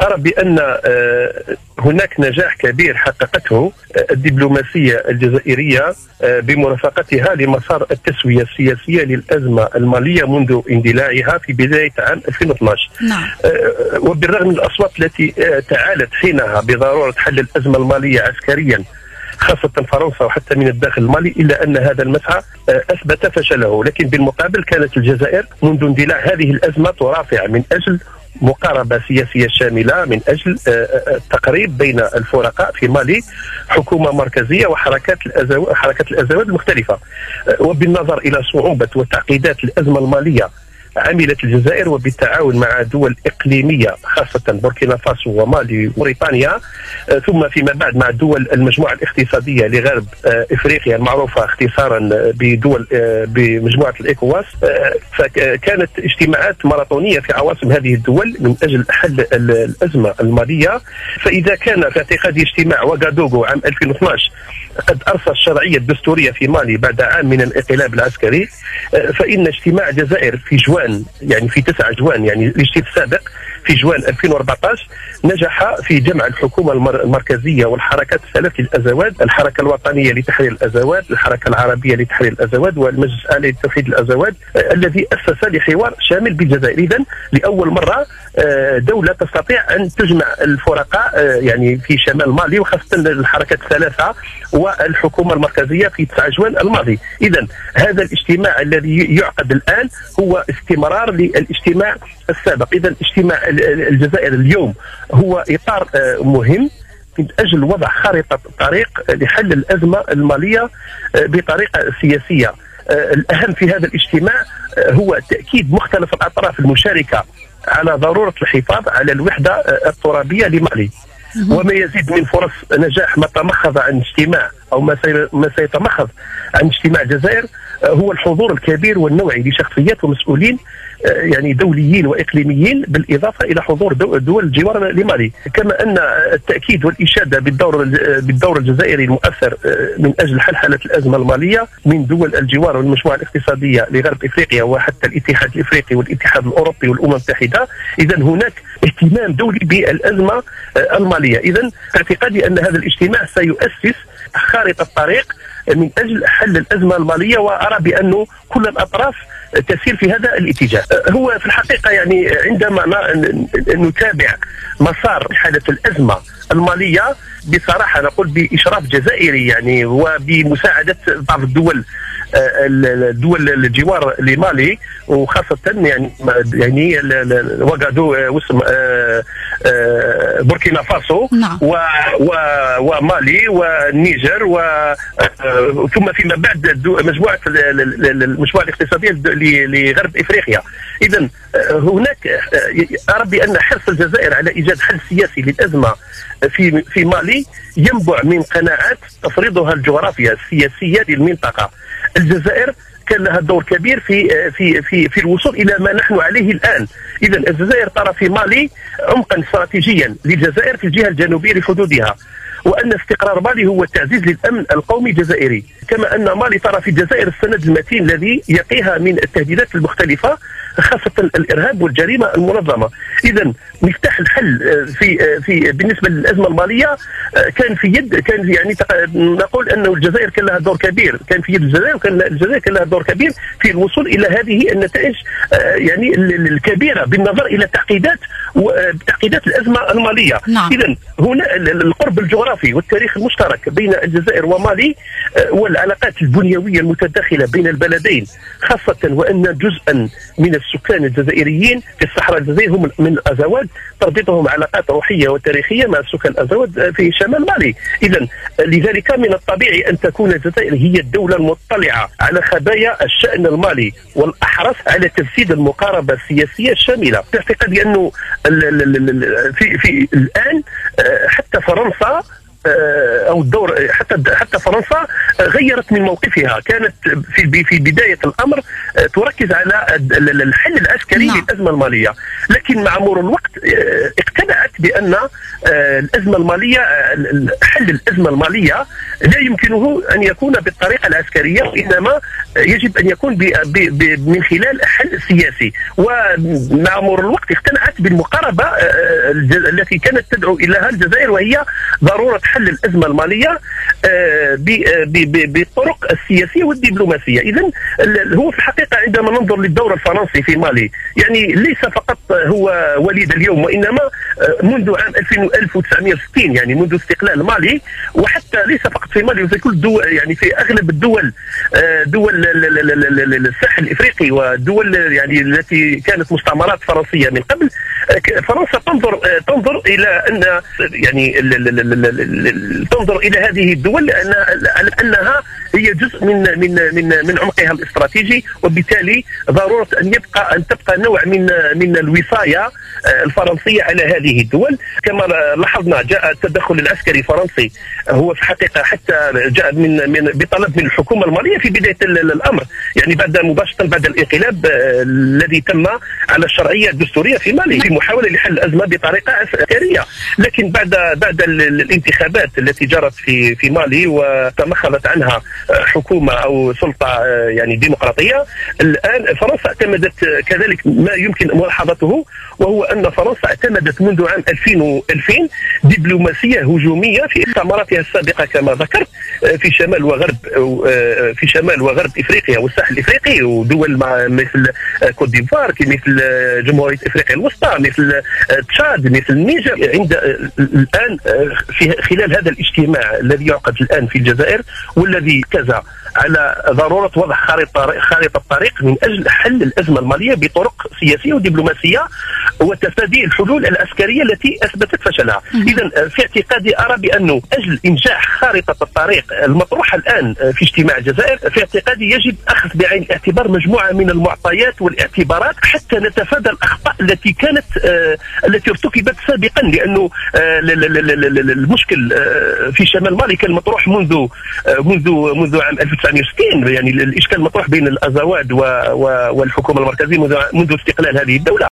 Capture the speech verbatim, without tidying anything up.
أرى بأن هناك نجاح كبير حققته الدبلوماسية الجزائرية بمرافقتها لمسار التسوية السياسية للأزمة المالية منذ اندلاعها في بداية عام ألفين واثني عشر. نعم. وبالرغم من الأصوات التي تعالت حينها بضرورة حل الأزمة المالية عسكريا خاصة فرنسا وحتى من الداخل المالي، إلا أن هذا المسعى أثبت فشله. لكن بالمقابل كانت الجزائر منذ اندلاع هذه الأزمة ترافع من أجل مقاربة سياسية شاملة، من أجل التقريب بين الفرقاء في مالي، حكومة مركزية وحركات الأزواج حركات الأزواج المختلفة. وبالنظر إلى صعوبة وتعقيدات الأزمة المالية عملت الجزائر وبالتعاون مع دول إقليمية خاصة بوركينا فاسو ومالي وموريتانيا، ثم فيما بعد مع دول المجموعة الاقتصادية لغرب إفريقيا المعروفة اختصارا بدول بمجموعة الإيكواس. فكانت اجتماعات ماراثونية في عواصم هذه الدول من أجل حل الأزمة المالية. فإذا كان في اعتقادي اجتماع واغادوغو عام ألفين واثني عشر قد أرسى الشرعية الدستورية في مالي بعد عام من الانقلاب العسكري، فإن اجتماع الجزائر في جوان يعني في تسعة جوان يعني الاجتماع السابق في جوان ألفين وأربعة عشر نجح في جمع الحكومة المركزية والحركات الثلاث للأزواج، الحركة الوطنية لتحرير الأزواج، الحركة العربية لتحرير الأزواج، والمجلس الآلي لتوحيد الأزواج، الذي أسس لحوار شامل بالجزائر. إذن لأول مرة دولة تستطيع أن تجمع الفرقاء يعني في شمال مالي وخاصة الحركات الثلاثة والحكومة المركزية في تسعة جوان الماضي. إذن هذا الاجتماع الذي يعقد الآن هو استمرار للاجتماع السابق. إذن اجتماع الجزائر اليوم هو إطار مهم من أجل وضع خارطة طريق لحل الأزمة المالية بطريقة سياسية. الأهم في هذا الاجتماع هو تأكيد مختلف الأطراف المشاركة على ضرورة الحفاظ على الوحدة الترابية لمالي، وما يزيد من فرص نجاح ما تمخض عن اجتماع أو ما سيتمخض عن اجتماع الجزائر هو الحضور الكبير والنوعي لشخصيات ومسؤولين يعني دوليين وإقليميين، بالإضافة إلى حضور دول الجوار لمالي. كما أن التأكيد والإشادة بالدور بالدور الجزائري المؤثر من أجل حلحلة الأزمة المالية من دول الجوار والمجموعة الاقتصادية لغرب إفريقيا وحتى الاتحاد الإفريقي والاتحاد الأوروبي والأمم المتحدة. إذن هناك اهتمام دولي بالأزمة المالية. إذن اعتقادي أن هذا الاجتماع سيؤسس خارطة طريق من أجل حل الأزمة المالية، وأرى بأنه كل الأطراف تسير في هذا الاتجاه. هو في الحقيقة يعني عندما نتابع مسار حالة الأزمة المالية بصراحة نقول بإشراف جزائري يعني وبمساعدة بعض الدول الدول الجوار لمالي وخاصة يعني يعني وغادو واسم بوركينا فاسو ومالي والنيجر وثم فيما بعد مجموعة المجموعة الاقتصادية لغرب إفريقيا. إذن هناك أرى بأن حرص الجزائر على إيجاد حل سياسي للأزمة في في مالي ينبع من قناعات تفرضها الجغرافيا السياسية للمنطقة. الجزائر كان لها دور كبير في في في في الوصول الى ما نحن عليه الان. اذا الجزائر ترى في مالي عمقا استراتيجيا للجزائر في الجهه الجنوبيه لحدودها، وان استقرار مالي هو تعزيز للامن القومي الجزائري، كما ان مالي ترى في الجزائر السند المتين الذي يقيها من التهديدات المختلفة خاصة الارهاب والجريمة المنظمة. اذا مفتاح الحل في في بالنسبة للأزمة المالية كان في يد كان يعني نقول انه الجزائر كان لها دور كبير، كان في يد الجزائر وكان الجزائر كان لها دور كبير في الوصول الى هذه النتائج يعني الكبيرة بالنظر الى تعقيدات وتعقيدات الأزمة المالية. نعم. اذا هنا القرب الجغرافي والتاريخ المشترك بين الجزائر ومالي والعلاقات البنيوية المتداخلة بين البلدين، خاصة وأن جزءا من السكان الجزائريين في الصحراء الجزائرية هم من الأزواج، تربطهم علاقات روحية وتاريخية مع سكان الأزواج في شمال مالي. إذا لذلك من الطبيعي أن تكون الجزائر هي الدولة المطلعة على خبايا الشأن المالي والأحرص على تجسيد المقاربة السياسية الشاملة. في اعتقادي أنه في في الآن حتى فرنسا او الدور حتى حتى فرنسا غيرت من موقفها. كانت في في بدايه الامر تركز على الحل العسكري نعم. للازمه الماليه، لكن مع مرور الوقت اقتنعت بان الازمه الماليه حل الازمه الماليه لا يمكنه ان يكون بالطريقه العسكريه، وانما يجب ان يكون ب ب ب من خلال حل سياسي. ومع مرور الوقت اقتنعت بالمقاربه التي كانت تدعو اليها الجزائر، وهي ضروره حل الازمه الماليه بالطرق السياسيه والدبلوماسيه. اذا هو في الحقيقه عندما ننظر للدور الفرنسي في مالي، يعني ليس فقط هو وليد اليوم، وانما منذ عام ألف وتسعمائة وستين، يعني منذ استقلال مالي، وحتى ليس فقط في مالي وفي كل الدول، يعني في اغلب الدول دول الساحل الافريقي والدول يعني التي كانت مستعمرات فرنسيه من قبل، فرنسا تنظر تنظر الى ان يعني تنظر الى هذه الدول على انها هي جزء من من من من عمقها الاستراتيجي، وبالتالي ضروره ان يبقى ان تبقى نوع من من الوصايه الفرنسيه على هذه الدول. كما لاحظنا جاء التدخل العسكري الفرنسي هو في الحقيقه حتى جاء من من بطلب من الحكومه الماليه في بدايه الامر، يعني بعد مباشره بعد الانقلاب الذي تم على الشرعيه الدستوريه في مالي، في محاوله لحل الازمه بطريقه عسكريه. لكن بعد بعد الانتخابات التي جرت في في مالي وتمخضت عنها حكومه او سلطه يعني ديمقراطيه، الان فرنسا اعتمدت كذلك ما يمكن ملاحظته، وهو ان فرنسا اعتمدت منذ عام ألفين دبلوماسيه هجوميه في استعماراتها السابقه كما ذكرت في شمال وغرب في شمال وغرب افريقيا والساحل الافريقي، ودول مثل كوت ديفوار، مثل جمهوريه افريقيا الوسطى، مثل تشاد، مثل النيجر. عند الان في خلال هذا الاجتماع الذي يعقد الان في الجزائر، والذي كذا على ضروره وضع خارطه خارطه طريق من اجل حل الازمه الماليه بطرق سياسيه ودبلوماسيه وتفادي الحلول العسكريه التي اثبتت فشلها. اذا في اعتقادي ارى بانه اجل انجاح خارطه الطريق المطروحه الان في اجتماع الجزائر، في اعتقادي يجب اخذ بعين الاعتبار مجموعه من المعطيات والاعتبارات حتى نتفادى الاخطاء التي كانت آه التي ارتكبت سابقا، لانه آه المشكل آه في شمال مالي كان مطروح منذ آه منذ منذ عام ألف وتسعمائة وستين، يعني الاشكال مطروح بين الازاواد والحكومه المركزيه منذ منذ استقلال هذه الدوله.